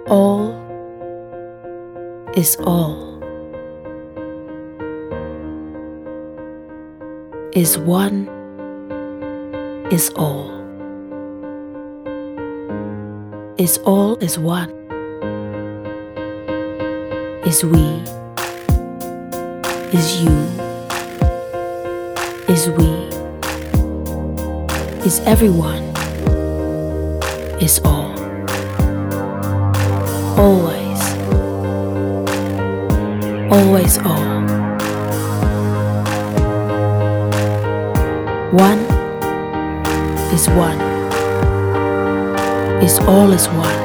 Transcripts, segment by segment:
All is all, is one, is all is one, is we, is you, is we, is everyone, is all, always, always all. One is one, is all is one,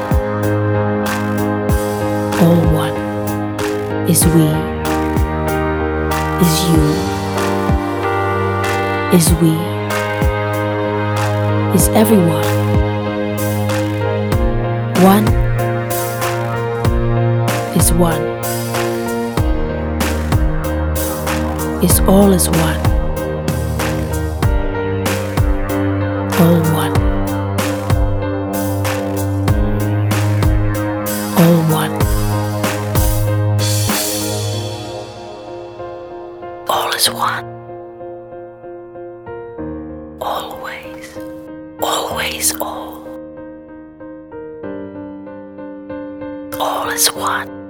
all one, is we, is you, is we, is everyone. One is one, is all is one, all one, all one, all is one, always, always all is one.